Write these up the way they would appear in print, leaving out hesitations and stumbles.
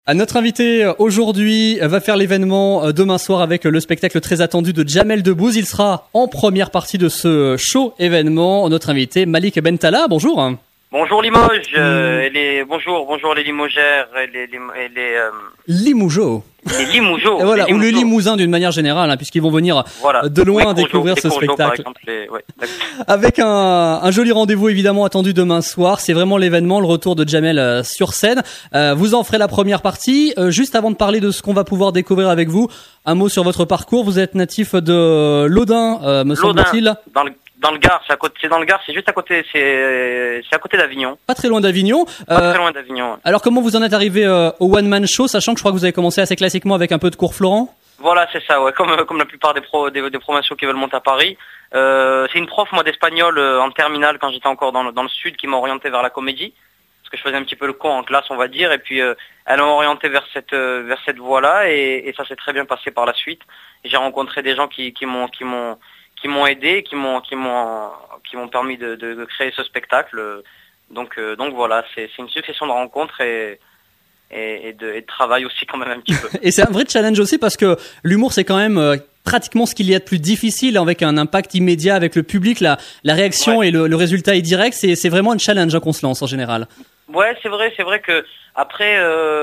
Notre invité aujourd'hui va faire l'événement demain soir avec le spectacle très attendu de Jamel Debbouze. Il sera en première partie de ce show événement. Notre invité Malik Bentala, bonjour. Bonjour Limoges, bonjour les Limogères et les Limougeaux. Les Limougeaux. Et voilà, les ou le Limougeaux. Limousin d'une manière générale, puisqu'ils vont venir de loin découvrir ce spectacle. Par exemple, Avec un joli rendez-vous évidemment attendu demain soir. C'est vraiment l'événement, le retour de Jamel sur scène. Vous en ferez la première partie. Juste avant de parler de ce qu'on va pouvoir découvrir avec vous, un mot sur votre parcours. Vous êtes natif de Laudun, me semble-t-il. Dans le Gard, c'est dans le Gard, c'est juste à côté, c'est à côté d'Avignon. Pas très loin d'Avignon. Pas très loin d'Avignon. Alors comment vous en êtes arrivé au One Man Show, sachant que je crois que vous avez commencé assez classiquement avec un peu de cours Florent? Voilà, c'est ça, ouais, comme la plupart des promotions qui veulent monter à Paris. C'est une prof, moi, d'espagnol en terminale quand j'étais encore dans le sud qui m'a orienté vers la comédie. Parce que je faisais un petit peu le con en classe, on va dire, et puis elle m'a orienté vers cette voie-là et ça s'est très bien passé par la suite. J'ai rencontré des gens qui m'ont aidé, qui m'ont permis de créer ce spectacle. Donc voilà, c'est une succession de rencontres et de travail aussi quand même un petit peu. Et c'est un vrai challenge aussi parce que l'humour c'est quand même pratiquement ce qu'il y a de plus difficile, avec un impact immédiat avec le public, la réaction ouais. Et le résultat est direct. C'est vraiment un challenge qu'on se lance en général. Ouais, c'est vrai que après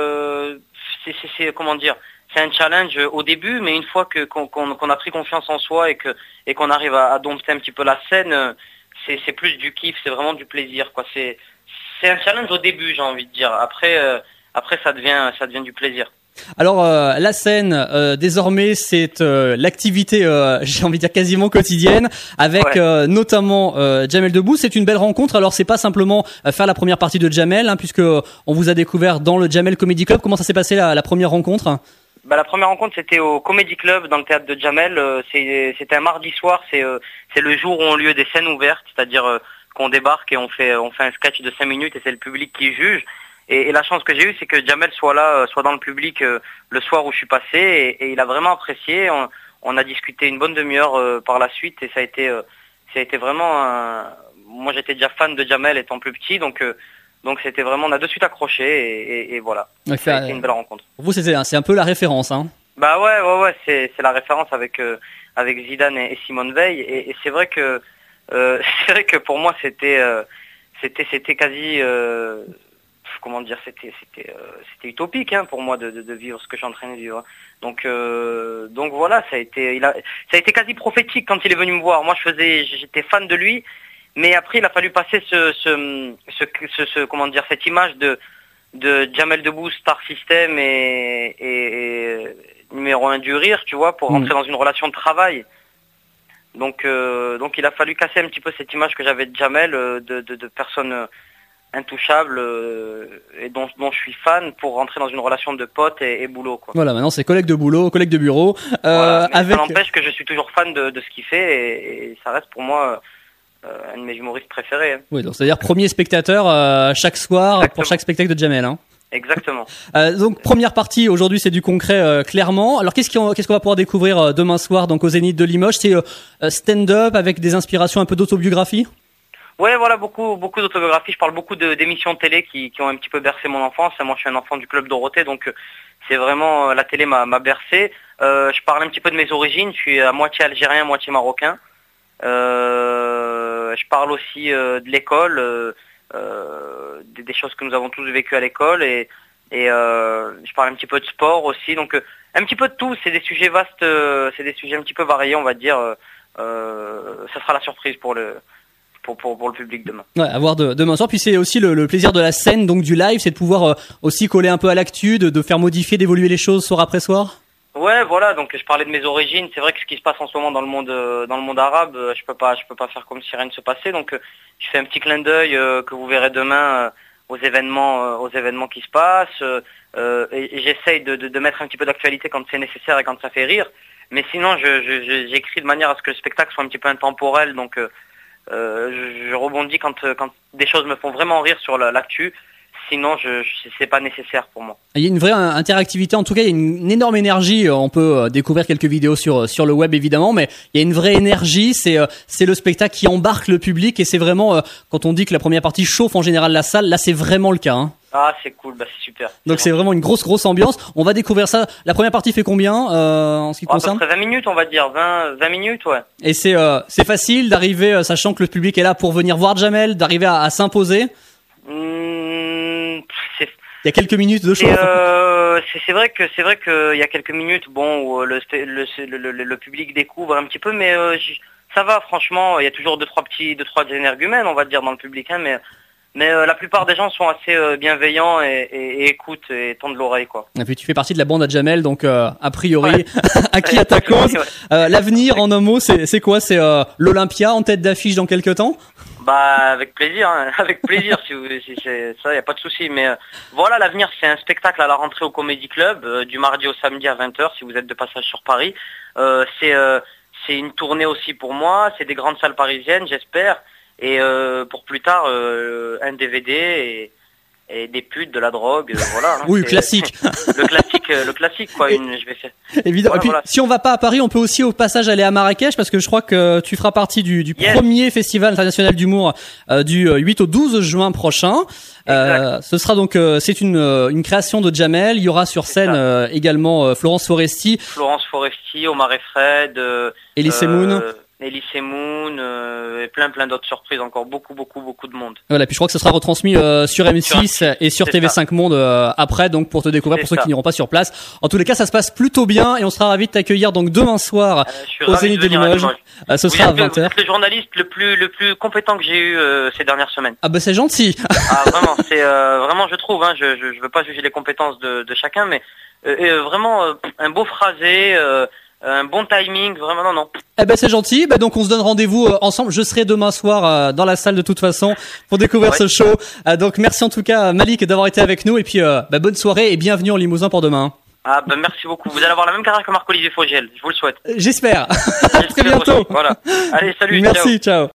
c'est comment dire. C'est un challenge au début, mais une fois qu'on a pris confiance en soi et qu'on arrive à dompter un petit peu la scène, c'est plus du kiff, c'est vraiment du plaisir, quoi. C'est un challenge au début, j'ai envie de dire. Après ça devient du plaisir. Alors la scène désormais c'est l'activité j'ai envie de dire quasiment quotidienne avec notamment Jamel Debbouze. C'est une belle rencontre. Alors c'est pas simplement faire la première partie de Jamel puisque on vous a découvert dans le Jamel Comedy Club. Comment ça s'est passé la première rencontre? La première rencontre c'était au Comedy Club dans le théâtre de Jamel. C'était un mardi soir. C'est le jour où ont lieu des scènes ouvertes, c'est-à-dire qu'on débarque et on fait un sketch de 5 minutes et c'est le public qui juge. Et la chance que j'ai eue, c'est que Jamel soit dans le public le soir où je suis passé et il a vraiment apprécié. On a discuté une bonne demi-heure par la suite et ça a été vraiment moi j'étais déjà fan de Jamel étant plus petit, donc c'était vraiment, on a de suite accroché et voilà. Ouais, ça a été une belle rencontre. Pour vous c'est un peu la référence, hein? Bah ouais, c'est la référence avec Zidane et Simone Veil et c'est vrai que pour moi c'était quasi comment dire, c'était utopique pour moi de vivre ce que je suis en train de vivre. Donc voilà, ça a été quasi prophétique quand il est venu me voir. Moi j'étais fan de lui, mais après il a fallu passer comment dire, cette image de Jamel Debbouze, Star System et numéro 1 du rire, tu vois, pour rentrer dans une relation de travail. Donc il a fallu casser un petit peu cette image que j'avais de Jamel, de personne intouchable et dont je suis fan, pour rentrer dans une relation de pote et boulot, quoi. Voilà, maintenant c'est collègue de boulot, collègue de bureau. Voilà, mais ça n'empêche que je suis toujours fan de ce qu'il fait et ça reste pour moi un de mes humoristes préférés. Oui, donc c'est-à-dire premier spectateur chaque soir. Exactement. Pour chaque spectacle de Jamel, hein. Exactement. Donc première partie aujourd'hui c'est du concret clairement. Alors qu'est-ce qu'on va pouvoir découvrir demain soir donc au Zénith de Limoges? C'est stand-up avec des inspirations un peu d'autobiographie? Ouais, voilà, beaucoup d'autobiographies. Je parle beaucoup d'émissions de télé qui ont un petit peu bercé mon enfance. Moi, je suis un enfant du Club Dorothée, donc c'est vraiment, la télé m'a bercé. Je parle un petit peu de mes origines. Je suis à moitié algérien, moitié marocain. Je parle aussi de l'école, des choses que nous avons tous vécues à l'école et je parle un petit peu de sport aussi. Donc un petit peu de tout. C'est des sujets vastes, c'est des sujets un petit peu variés, on va dire. Ça sera la surprise pour le public demain. Ouais, à voir demain soir. Puis c'est aussi le plaisir de la scène, donc du live, c'est de pouvoir aussi coller un peu à l'actu, de faire modifier, d'évoluer les choses soir après soir. Ouais, voilà. Donc je parlais de mes origines. C'est vrai que ce qui se passe en ce moment dans le monde arabe, je peux pas faire comme si rien ne se passait. Donc je fais un petit clin d'œil que vous verrez demain aux événements qui se passent. Et j'essaye de mettre un petit peu d'actualité quand c'est nécessaire et quand ça fait rire. Mais sinon, j'écris de manière à ce que le spectacle soit un petit peu intemporel. Donc je rebondis quand des choses me font vraiment rire sur l'actu. Sinon, c'est pas nécessaire pour moi. Il y a une vraie interactivité. En tout cas, il y a une énorme énergie. On peut découvrir quelques vidéos sur le web, évidemment, mais il y a une vraie énergie. C'est le spectacle qui embarque le public et c'est vraiment, quand on dit que la première partie chauffe en général la salle, là, c'est vraiment le cas, hein. Ah, c'est cool, bah c'est super. Donc c'est vraiment une grosse ambiance. On va découvrir ça. La première partie fait combien en ce qui concerne? À peu près 20 minutes, on va dire, 20 minutes, ouais. Et c'est facile d'arriver, sachant que le public est là pour venir voir Jamel, d'arriver à s'imposer. Il y a quelques minutes de show. C'est vrai que il y a quelques minutes, bon, où le public découvre un petit peu, mais ça va, franchement. Il y a toujours deux trois énergumènes, on va dire, dans le public, hein, mais la plupart des gens sont assez bienveillants et écoutent et tendent l'oreille, quoi. Et puis tu fais partie de la bande à Jamel, donc a priori acquis à ta cause. L'avenir en un mot, c'est quoi? C'est l'Olympia en tête d'affiche dans quelques temps? Bah avec plaisir, hein. Avec plaisir si c'est ça, y a pas de souci. Mais voilà, l'avenir, c'est un spectacle à la rentrée au Comedy Club du mardi au samedi à 20h si vous êtes de passage sur Paris. C'est une tournée aussi pour moi, c'est des grandes salles parisiennes, j'espère. Et pour plus tard, un DVD et des putes, de la drogue, voilà. Hein, oui, classique. Le classique, quoi. Je vais faire. Évidemment. Voilà, et puis, voilà. Si on va pas à Paris, on peut aussi au passage aller à Marrakech, parce que je crois que tu feras partie du premier festival international d'humour du 8 au 12 juin prochain. Ce sera donc c'est une création de Jamel. Il y aura sur scène également Florence Foresti, Omar et Fred, Elise Moon. Elise Moon et plein d'autres surprises, encore beaucoup de monde. Voilà, puis je crois que ce sera retransmis sur M6 et sur TV5 Monde après, donc pour te découvrir, pour ceux qui n'iront pas sur place. En tous les cas, ça se passe plutôt bien et on sera ravis de t'accueillir donc demain soir au Zénith de Limoges. Ce sera à 20h. Vous êtes le journaliste le plus compétent que j'ai eu ces dernières semaines. Ah bah c'est gentil. Ah vraiment, c'est vraiment, je trouve, hein, je veux pas juger les compétences de chacun, mais vraiment un beau phrasé, un bon timing, vraiment non. Eh ben c'est gentil. Ben donc on se donne rendez-vous ensemble. Je serai demain soir dans la salle de toute façon pour découvrir ce show. Donc merci en tout cas Malik d'avoir été avec nous et puis bonne soirée et bienvenue en Limousin pour demain. Ah ben merci beaucoup. Vous allez avoir la même carrière que Marc-Olivier Fogiel. Je vous le souhaite. J'espère. À très bientôt. Aussi. Voilà. Allez, salut. Merci. Ciao.